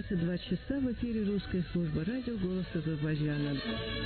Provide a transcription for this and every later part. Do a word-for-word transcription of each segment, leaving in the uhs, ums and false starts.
двадцать два часа, в эфире русская служба радио «Голос Азербайджана».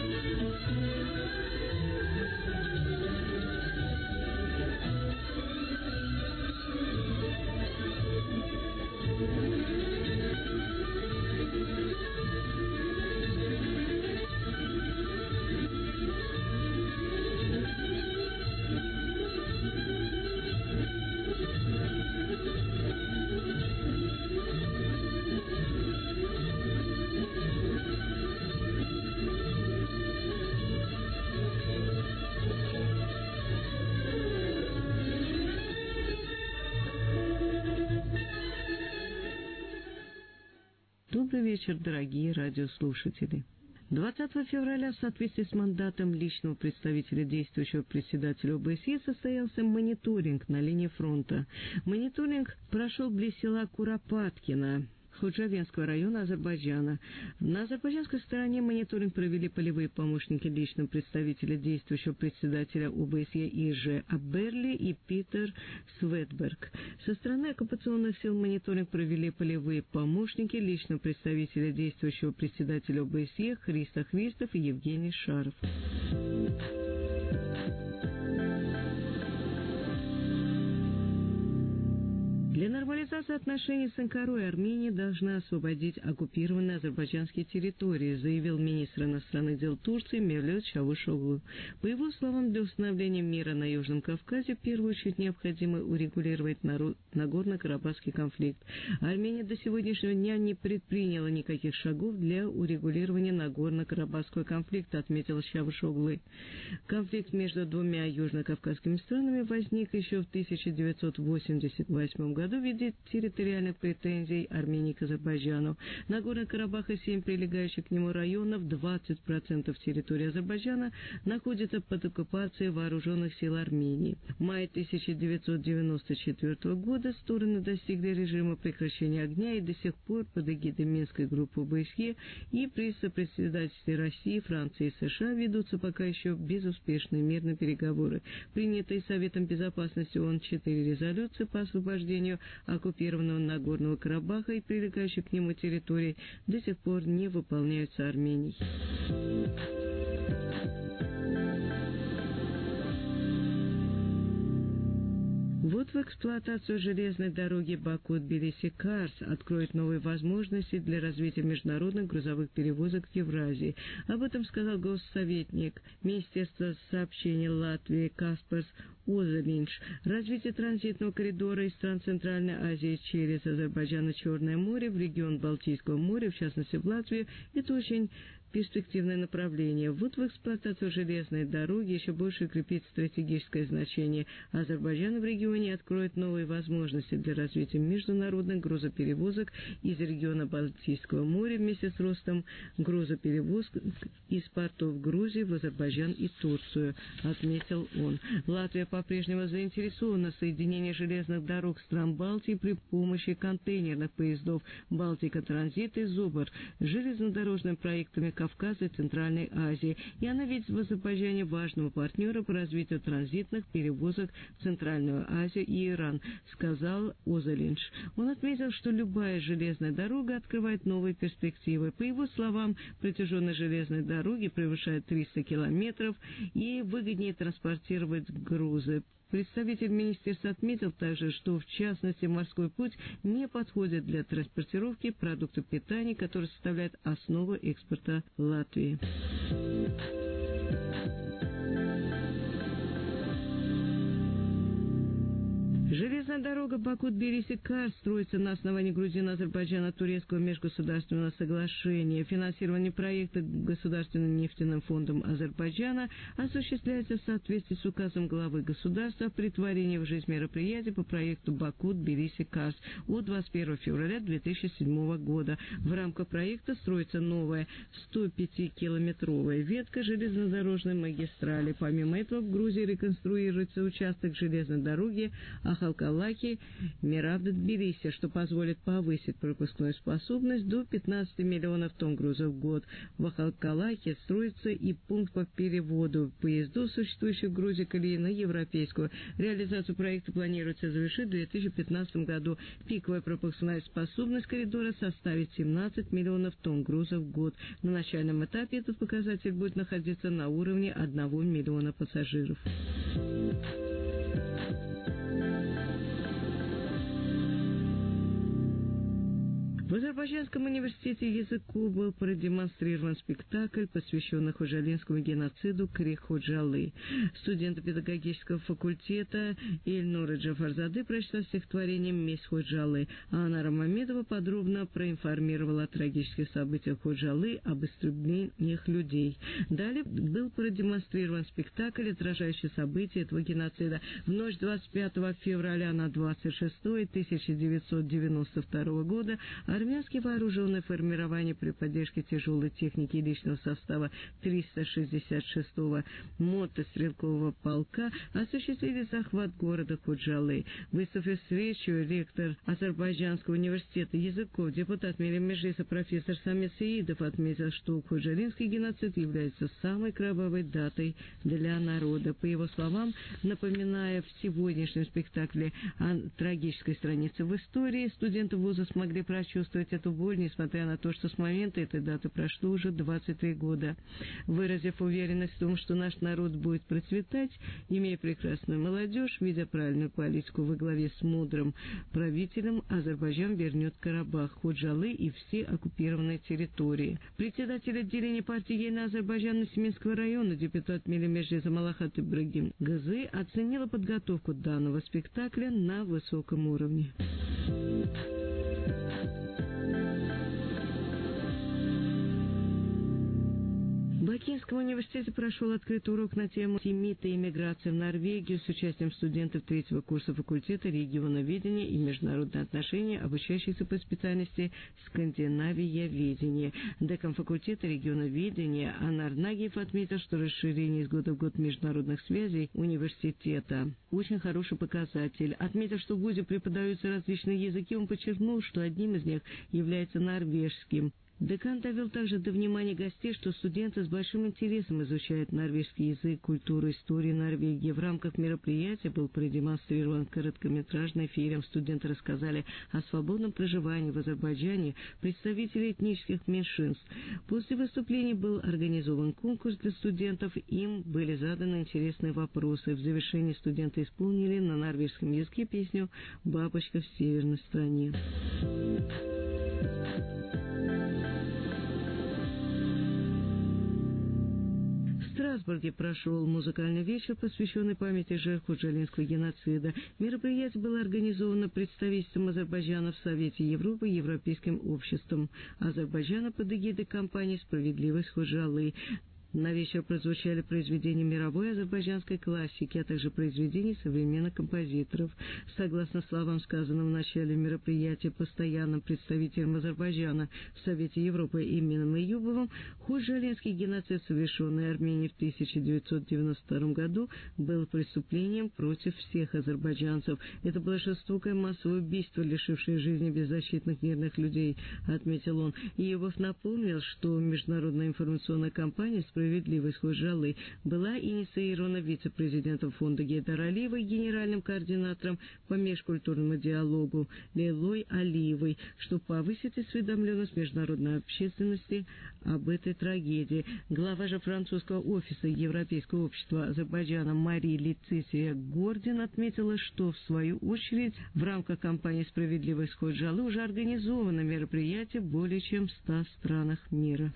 Добрый вечер, дорогие радиослушатели. двадцатого февраля в соответствии с мандатом личного представителя действующего председателя ОБСЕ состоялся мониторинг на линии фронта. Мониторинг прошел близ села Куропаткино Ходжавенского района Азербайджана. На азербайджанской стороне мониторинг провели полевые помощники личного представителя действующего председателя ОБСЕ Ирже Аберли и Питер Светберг. Со стороны оккупационных сил мониторинг провели полевые помощники личного представителя действующего председателя ОБСЕ Христо Хвистов и Евгений Шаров. Для нормализации отношений с Анкарой Армения должна освободить оккупированные азербайджанские территории, заявил министр иностранных дел Турции Мевлют Чавушоглу. По его словам, для установления мира на Южном Кавказе в первую очередь необходимо урегулировать народ, Нагорно-Карабахский конфликт. Армения до сегодняшнего дня не предприняла никаких шагов для урегулирования Нагорно-Карабахского конфликта, отметил Чавушоглу. Конфликт между двумя южно-кавказскими странами возник еще в тысяча девятьсот восемьдесят восьмом году в виде территориальных претензий Армении к Азербайджану. Нагорный Карабах и семь прилегающих к нему районов, двадцать процентов территории Азербайджана, находятся под оккупацией вооруженных сил Армении. В мае тысяча девятьсот девяносто четвёртого года стороны достигли режима прекращения огня и до сих пор под эгидой Минской группы ОБСЕ и при сопредседательстве России, Франции и США ведутся пока еще безуспешные мирные переговоры. Принятые Советом Безопасности ООН четыре резолюции по освобождению оккупированного Нагорного Карабаха и прилегающих к нему территорий до сих пор не выполняются Арменией. Вот в эксплуатацию железной дороги Баку-Тбилиси-Карс откроет новые возможности для развития международных грузовых перевозок в Евразии. Об этом сказал госсоветник Министерства сообщений Латвии Каспарс Озолинш. Развитие транзитного коридора из стран Центральной Азии через Азербайджан и Черное море в регион Балтийского моря, в частности в Латвию, это очень перспективное направление. Вот в эксплуатацию железной дороги еще больше укрепит стратегическое значение Азербайджана в регионе и откроет новые возможности для развития международных грузоперевозок из региона Балтийского моря вместе с ростом грузоперевозок из портов Грузии в Азербайджан и Турцию, отметил он. Латвия по-прежнему заинтересована в соединении железных дорог стран Балтии при помощи контейнерных поездов «Балтика Транзит» и «Зубр» с железнодорожными проектами Кавказа и Центральной Азии, и она видит в Азербайджане важного партнера по развитию транзитных перевозок в Центральную Азию и Иран, сказал Озолинш. Он отметил, что любая железная дорога открывает новые перспективы. По его словам, протяженность железной дороги превышает триста километров и выгоднее транспортировать грузы. Представитель министерства отметил также, что в частности морской путь не подходит для транспортировки продуктов питания, которые составляют основу экспорта Латвии. Железная дорога Баку-Тбилиси-Карс строится на основании грузино-азербайджано-турецкого межгосударственного соглашения. Финансирование проекта Государственным нефтяным фондом Азербайджана осуществляется в соответствии с указом главы государства о претворении в жизнь мероприятий по проекту Баку-Тбилиси-Карс от двадцать первого февраля две тысячи седьмого года. В рамках проекта строится новая сто пятикилометровая ветка железнодорожной магистрали. Помимо этого, в Грузии реконструируется участок железной дороги Махалкалаки, Миравда, Тбилиси, что позволит повысить пропускную способность до пятнадцати миллионов тонн грузов в год. В Махалкалаке строится и пункт по переводу поездов, существующих в Грузии, колеи на европейскую. Реализацию проекта планируется завершить в две тысячи пятнадцатом году. Пиковая пропускная способность коридора составит семнадцать миллионов тонн грузов в год. На начальном этапе этот показатель будет находиться на уровне одного миллиона пассажиров. В Азербайджанском университете языку был продемонстрирован спектакль, посвященный ходжалинскому геноциду Крик-Ходжалы. Студенты педагогического факультета Ильнура Джафарзады прочла стихотворение «Месть Ходжалы», а Анара Мамедова подробно проинформировала о трагических событиях Ходжалы, об истреблениях людей. Далее был продемонстрирован спектакль, отражающий события этого геноцида. В ночь двадцать пятого февраля на двадцать шестое тысяча девятьсот девяносто второго года армянские вооруженные формирования при поддержке тяжелой техники и личного состава триста шестьдесят шестого мотострелкового полка осуществили захват города Ходжалы. Выступив с речью, ректор Азербайджанского университета языков, депутат Мелимежлиса профессор Самет Сеидов отметил, что ходжалинский геноцид является самой кровавой датой для народа. По его словам, напоминая в сегодняшнем спектакле о трагической странице в истории, студенты вуза смогли прочувствовать эту боль, несмотря на то, что с момента этой даты прошло уже двадцать три года. Выразив уверенность в том, что наш народ будет процветать, имея прекрасную молодежь, видя правильную политику во главе с мудрым правителем, Азербайджан вернет Карабах, Ходжалы и все оккупированные территории. Председатель отделения партии Ейна Азербайджана Семинского района, депутат Мелимежлиса Малахат Ибрагим Газы, оценила подготовку данного спектакля на высоком уровне. В Бакинском университете прошел открытый урок на тему «Семиты и миграция в Норвегию» с участием студентов третьего курса факультета регионоведения и международные отношения, обучающихся по специальности «Скандинавияведение». Декан факультета регионоведения Анар Нагиев отметил, что расширение из года в год международных связей университета очень хороший показатель. Отметив, что в вузе преподаются различные языки, он подчеркнул, что одним из них является норвежским. Декан довел также до внимания гостей, что студенты с большим интересом изучают норвежский язык, культуру, историю Норвегии. В рамках мероприятия был продемонстрирован короткометражный фильм. Студенты рассказали о свободном проживании в Азербайджане представителей этнических меньшинств. После выступлений был организован конкурс для студентов. Им были заданы интересные вопросы. В завершении студенты исполнили на норвежском языке песню «Бабочка в северной стране». В Страсбурге прошел музыкальный вечер, посвященный памяти жертв ходжалинского геноцида. Мероприятие было организовано представительством Азербайджана в Совете Европы и Европейским обществом Азербайджана под эгидой компании «Справедливость Ходжалы». На вечер прозвучали произведения мировой азербайджанской классики, а также произведения современных композиторов. Согласно словам, сказанным в начале мероприятия постоянным представителем Азербайджана в Совете Европы Эмином Эюбовым, ходжалинский геноцид, совершенный Арменией в тысяча девятьсот девяносто втором году, был преступлением против всех азербайджанцев. Это было жестокое массовое убийство, лишившее жизни беззащитных мирных людей, отметил он. Эюбов напомнил, что международная информационная кампания «Справедливость Ходжалы» была инициирована вице-президентом фонда Гейдар Алиевой, генеральным координатором по межкультурному диалогу Лейлой Алиевой, чтобы повысить осведомленность международной общественности об этой трагедии. Глава же французского офиса Европейского общества Азербайджана Мария Летисия Гордин отметила, что в свою очередь в рамках кампании «Справедливость Ходжалы» уже организовано мероприятие в более чем в ста странах мира.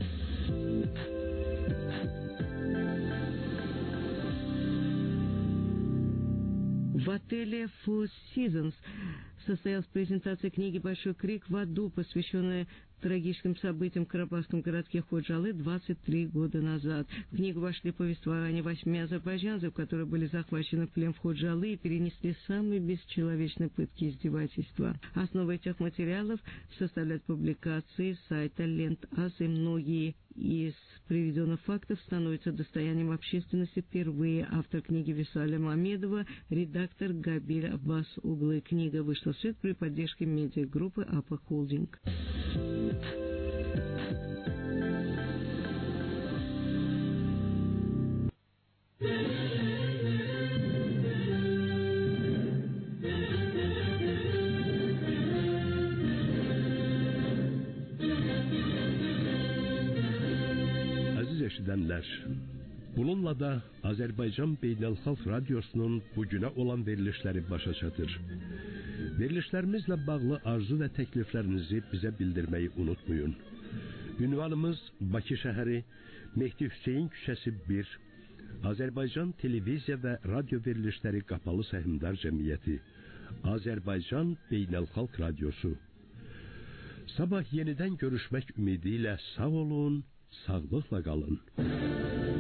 В отеле Four Seasons состоялась презентация книги «Большой крик в аду», посвященная трагическим событиям в карабахском городке Ходжалы двадцать три года назад. В книгу вошли повествования восьми азербайджанцев, которые были захвачены в плен в Ходжалы и перенесли самые бесчеловечные пытки и издевательства. Основой этих материалов составляют публикации сайта Лент.ас, и многие из приведенных фактов становятся достоянием общественности впервые. Автор книги Висаля Мамедова, редактор Габиль Аббас Углы. Книга вышла в свет при поддержке медиагруппы АПА Холдинг. Aziz eşidənlər, bununla da Azərbaycan Beynəlxalq Radyosunun bugünə olan verilişləri başa çatır. Verilişlərimizlə bağlı arzu və təkliflərinizi bizə bildirməyi unutmayın. Ünvanımız Bakı şəhəri, Mehdi Hüseyin küçəsi bir, Azərbaycan Televiziya və Radio Verilişləri Qapalı Səhmdar Cəmiyyəti, Azərbaycan Beynəlxalq Radyosu. Sabah yenidən görüşmək ümidi ilə sağ olun, sağlıqla qalın.